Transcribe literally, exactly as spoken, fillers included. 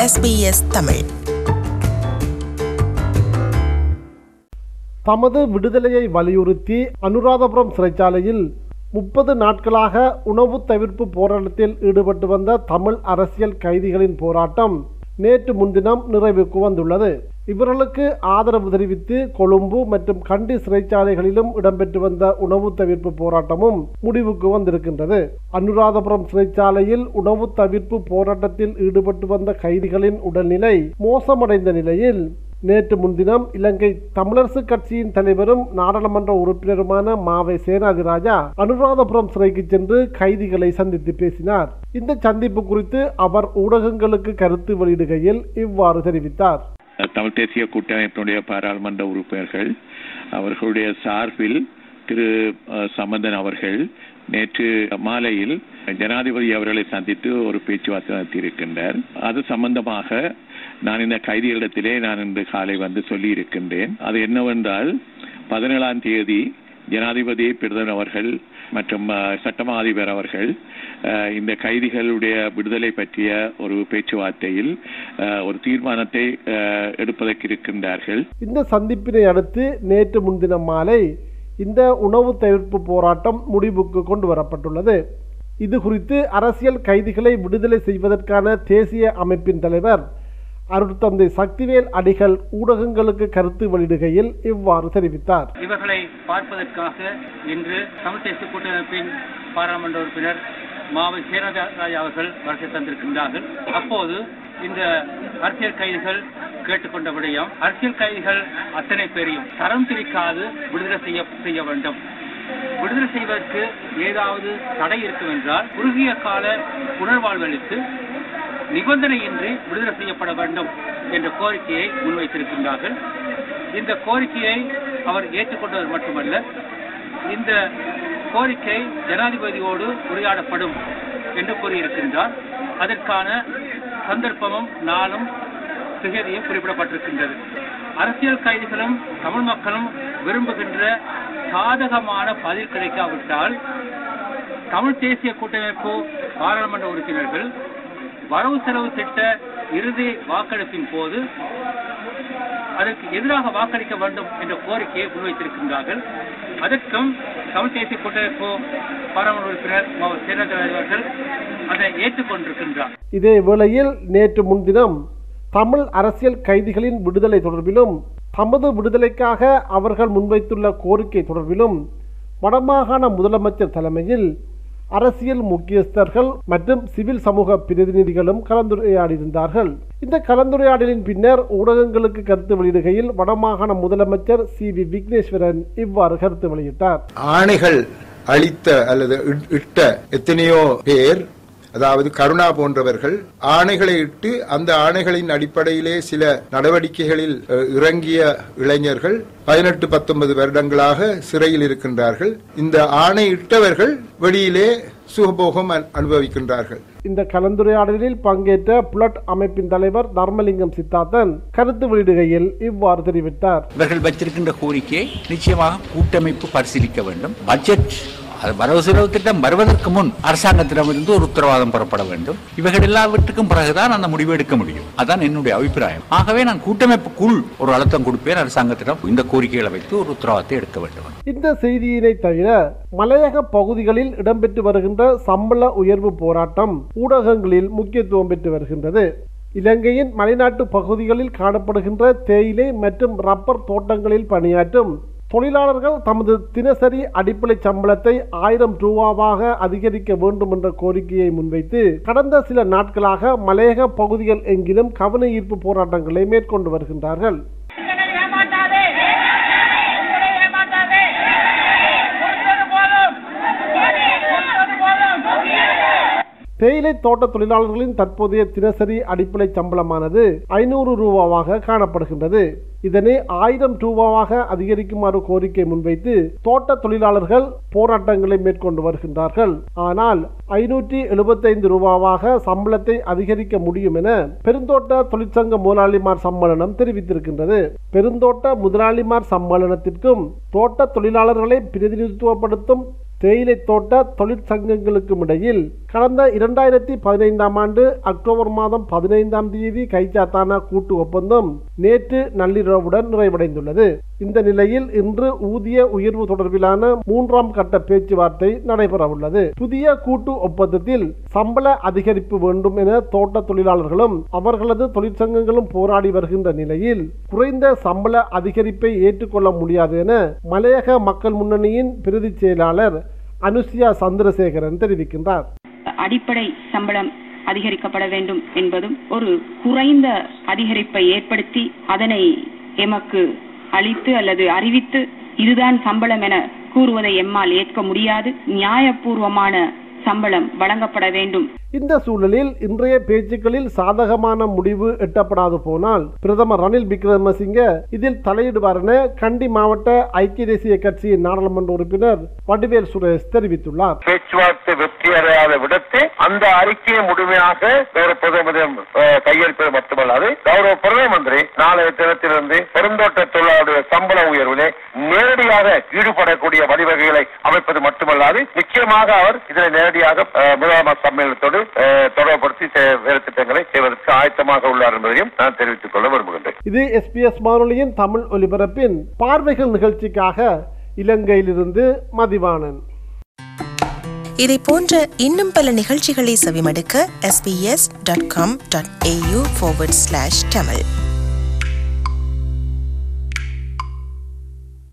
S B S Tamil. தமது விடுதலையை வலியுறுத்தி அனுராதபுரம் சிறைச்சாலையில் முப்பது நாட்களாக உணவு தவிர்ப்பு போராட்டத்தில் ஈடுபட்டு வந்த தமிழ் அரசியல் கைதிகளின் போராட்டம் நேற்று முன்தினம் நிறைவுக்கு வந்துள்ளது. இவர்களுக்கு ஆதரவு தெரிவித்து கொழும்பு மற்றும் கண்டி சிறைச்சாலைகளிலும் இடம்பெற்று வந்த உணவு தவிர்ப்பு போராட்டமும் முடிவுக்கு வந்திருக்கின்றது. அனுராதபுரம் சிறைச்சாலையில் உணவு தவிர்ப்பு போராட்டத்தில் ஈடுபட்டு வந்த கைதிகளின் உடல்நிலை மோசமடைந்த நிலையில் நேற்று முன்தினம் இலங்கை தமிழரசு கட்சியின் தலைவரும் நாடாளுமன்ற உறுப்பினருமான மாவை சேனாதிராஜா அனுராதபுரம் சிறைக்கு சென்று கைதிகளை சந்தித்து பேசினார். இந்த சந்திப்பு குறித்து அவர் ஊடகங்களுக்கு கருத்து வெளியிடுகையில் இவ்வாறு தெரிவித்தார். தமிழ் தேசிய கூட்டமைப்பினுடைய பாராளுமன்ற உறுப்பினர்கள் அவர்களுடைய சார்பில் திரு சம்பந்தன் அவர்கள் நேற்று மாலையில் ஜனாதிபதி அவர்களை சந்தித்து ஒரு பேச்சுவார்த்தை நடத்தியிருக்கின்றார். அது சம்பந்தமாக நான் இந்த கைதிகளிடத்திலே நான் இன்று காலை வந்து சொல்லி இருக்கின்றேன். அது என்னவென்றால் பதினேழாம் தேதி ஜனாதிபதி பிரதமர் அவர்கள் மற்றும் சட்டமா அதிபர் அவர்கள் இந்த கைதிகளுடைய விடுதலை பற்றிய ஒரு பேச்சுவார்த்தையில் ஒரு தீர்மானத்தை எடுப்பதற்கு இருக்கின்றார்கள். இந்த சந்திப்பினை அடுத்து நேற்று முன்தினம் மாலை இந்த உணவு தவிர்ப்பு போராட்டம் முடிவுக்கு கொண்டு வரப்பட்டுள்ளது. இது குறித்து அரசியல் கைதிகளை விடுதலை செய்வதற்கான தேசிய அமைப்பின் தலைவர் அருட்தந்தை சக்திவேல் அடிகள் ஊடகங்களுக்கு கருத்து வெளியிடுகையில் இவ்வாறு தெரிவித்தார். இவர்களை பார்ப்பதற்காக இன்று தமிழ் தேசிய கூட்டமைப்பின் பாராளுமன்ற உறுப்பினர் மாவை சேனாதிராஜா அவர்கள் வருகை தந்திருக்கின்றார்கள். அப்போது இந்த அரசியல் கைதிகள் கேட்டுக்கொண்ட விடயம், அரசியல் கைதிகள் அத்தனை பேரையும் தரம் பிரிக்காது விடுதலை செய்ய செய்ய வேண்டும். விடுதலை செய்வதற்கு ஏதாவது தடை இருக்கும் என்றால் குறுகிய கால புனர்வாழ்வளித்து நிபந்தனையின்றி விடுதலை செய்யப்பட வேண்டும் என்ற கோரிக்கையை முன்வைத்திருக்கின்றார்கள். இந்த கோரிக்கையை அவர் ஏற்றுக்கொண்டது மட்டுமல்ல, இந்த கோரிக்கை ஜனாதிபதியோடு உரையாடப்படும் என்று கூறியிருக்கின்றார். அதற்கான சந்தர்ப்பமும் நாளும் திகதியும் குறிப்பிடப்பட்டிருக்கின்றது. அரசியல் கைதிகளும் தமிழ் மக்களும் விரும்புகின்ற சாதகமான பதில் கிடைக்காவிட்டால் தமிழ் தேசிய கூட்டமைப்பு பாராளுமன்ற உறுப்பினர்கள் வரவு செலவு திட்ட இறுதி வாக்கெடுப்பின் போது அதற்கு எதிராக வாக்களிக்க வேண்டும் என்ற கோரிக்கையை முன்வைத்திருக்கின்றார்கள். அதற்கும் தமிழ் தேசிய கூட்டமைப்பு பாராளுமன்ற உறுப்பினர் மாவை சேனாதிராஜா அவர்கள் அதை ஏற்றுக்கொண்டிருக்கின்றார். இதே வேளையில் நேற்று முன்தினம் தமிழ் அரசியல் கைதிகளின் விடுதலை தொடர்பிலும் தமது விடுதலைக்காக அவர்கள் முன்வைத்துள்ள கோரிக்கை தொடர்பிலும் வடமாகாண முதலமைச்சர் தலைமையில் அரசியல் முக்கியஸ்தர்கள் மற்றும் சிவில் சமூக பிரதிநிதிகளும் கலந்துரையாடியிருந்தார்கள். இந்த கலந்துரையாடலின் பின்னர் ஊடகங்களுக்கு கருத்து வெளியிடுகையில் வடமாகாண முதலமைச்சர் சி வி விக்னேஸ்வரன் இவ்வாறு கருத்து வெளியிட்டார். ஆணைகள் அளித்த அல்லது இட்ட எத்தனையோ பேர், அதாவது கருணா போன்றவர்கள் ஆணைகளை இட்டு அந்த ஆணைகளின் அடிப்படையிலே சில நடவடிக்கைகளில் இறங்கிய இளைஞர்கள் பதினெட்டு பத்தொன்பது வருடங்களாக சிறையில் இருக்கின்றார்கள். இந்த ஆணை இட்டவர்கள் வெளியிலே சுகபோகம் அனுபவிக்கின்றார்கள். இந்த கலந்துரையாடலில் பங்கேற்ற புலட் அமைப்பின் தலைவர் தர்மலிங்கம் சித்தார்த்தன் கருத்து வெளியிடுகையில் இவ்வாறு தெரிவித்தார். இவர்கள் வச்சிருக்கின்ற கோரிக்கையை நிச்சயமாக கூட்டமைப்பு பரிசீலிக்க வேண்டும். பட்ஜெட் வரவு செலவு திட்டம் வருவதற்கு முன் அரசாங்கத்திடமிருந்து ஒரு உத்தரவாதம் பெறப்பட வேண்டும். இவைகள் எல்லாவற்றுக்கும் பிறகுதான் அந்த முடிவு எடுக்க முடியும். அதான் என்னுடைய அபிப்பிராயம். ஆகவே நான் கூட்டமைப்புக்குள் ஒரு அழுத்தம் கொடுப்பேன். அரசாங்கத்திடம் இந்த கோரிக்கைகளை வைத்து ஒரு உத்தரவாதத்தை எடுக்க வேண்டும். இந்த செய்தியினை தவிர மலையக பகுதிகளில் இடம்பெற்று வருகின்ற சம்பள உயர்வு போராட்டம் ஊடகங்களில் முக்கியத்துவம் பெற்று வருகின்றது. இலங்கையின் மலைநாட்டு பகுதிகளில் காணப்படுகின்ற தேயிலை மற்றும் ரப்பர் தோட்டங்களில் பணியாற்றும் தொழிலாளர்கள் தமது தினசரி அடிப்படை சம்பளத்தை ஆயிரம் ரூபாவாக அதிகரிக்க வேண்டும் என்ற கோரிக்கையை முன்வைத்து கடந்த சில நாட்களாக மலையக பகுதிகள் எங்கிலும் கவன ஈர்ப்பு போராட்டங்களை மேற்கொண்டு வருகின்றார்கள். தேயிலை தோட்ட தொழிலாளர்களின் தற்போதைய தினசரி அடிப்படை சம்பளமானது ஐநூறு ரூபாவாக காணப்படுகின்றது. இதனை ஆயிரம் ரூபாவாக அதிகரிக்குமாறு கோரிக்கை முன்வைத்து தோட்ட தொழிலாளர்கள் போராட்டங்களை மேற்கொண்டு வருகின்றார்கள். ஆனால் ஐநூற்றி எழுபத்தி ஐந்து ரூபாவாக சம்பளத்தை அதிகரிக்க முடியும் என பெருந்தோட்ட தொழிற்சங்க முதலாளிமார் சம்மேளனம் தெரிவித்திருக்கின்றது. பெருந்தோட்ட முதலாளிமார் சம்மேளனத்திற்கும் தோட்ட தொழிலாளர்களை பிரதிநிதித்துவப்படுத்தும் தேயிலை தோட்ட தொழிற்சங்கங்களுக்கும் இடையில் கடந்த இரண்டாயிரத்தி பதினைந்தாம் ஆண்டு அக்டோபர் மாதம் பதினைந்தாம் தேதி கைச்சாத்தான கூட்டு ஒப்பந்தம் நேற்று நள்ளிரவுடன் நிறைவடைந்துள்ளது. இந்த நிலையில் இன்று ஊதிய உயர்வு தொடர்பிலான மூன்றாம் கட்ட பேச்சுவார்த்தை நடைபெறவுள்ளது. புதிய கூட்டு ஒப்பந்தத்தில் சம்பள அதிகரிப்பு வேண்டும் என தோட்ட தொழிலாளர்களும் அவர்களது தொழிற்சங்கங்களும் போராடி வருகின்ற நிலையில் குறைந்த சம்பள அதிகரிப்பை ஏற்றுக்கொள்ள முடியாது என மலையக மக்கள் முன்னணியின் பிரதி செயலாளர் அனுசியா சந்திரசேகரன் தெரிவிக்கின்றார். அடிப்படை சம்பளம் அதிகரிக்கப்பட வேண்டும் என்பதும் ஒரு குறைந்த அதிகரிப்பை ஏற்படுத்தி அதனை எமக்கு அளித்து அல்லது அறிவித்து இதுதான் சம்பளம் என கூறுவதை எம்மால் ஏற்க முடியாது. நியாயபூர்வமான சம்பளம் வழங்கப்பட வேண்டும். இந்த சூழலில் இன்றைய பேச்சுக்களில் சாதகமான முடிவு எட்டப்படாது போனால் பிரதமர் ரணில் விக்ரமசிங்க இதில் தலையிடுவார் என கண்டி மாவட்ட ஐக்கிய தேசிய கட்சியின் நாடாளுமன்ற உறுப்பினர் வடிவேல் சுரேஷ் தெரிவித்துள்ளார். பேச்சுவார்த்தை வெற்றியடையாத விடத்து அந்த அறிக்கையை முழுமையாக கௌரவ பிரதமர் கையெழுப்பது மட்டுமல்லாது கௌரவ பிரதம மந்திரி நாளைய தினத்திலிருந்து பெருந்தோட்ட தொழிலாளருடைய சம்பள உயர்விலே நேரடியாக ஈடுபடக்கூடிய வழிவகைகளை அமைப்பது மட்டுமல்லாது நிச்சயமாக அவர் இதனை நேரடியாக முதலமைச்சர் சம்மேளனத்தோடு தொடர்புபடுத்தி வேறு திட்டங்களை செய்வதற்கு ஆயத்தமாக உள்ளார் என்பதையும் நான் தெரிவித்துக் கொள்ள விரும்புகின்றேன். இது எஸ்பிஎஸ் வானொலியின் தமிழ் ஒலிபரப்பின் பார்வைகள் நிகழ்ச்சிக்காக இலங்கையிலிருந்து மதிவாணன். இதை போன்ற இன்னும் பல நிகழ்ச்சிகளை செவிமடுக்க S B S dot com dot A U forward slash Tamil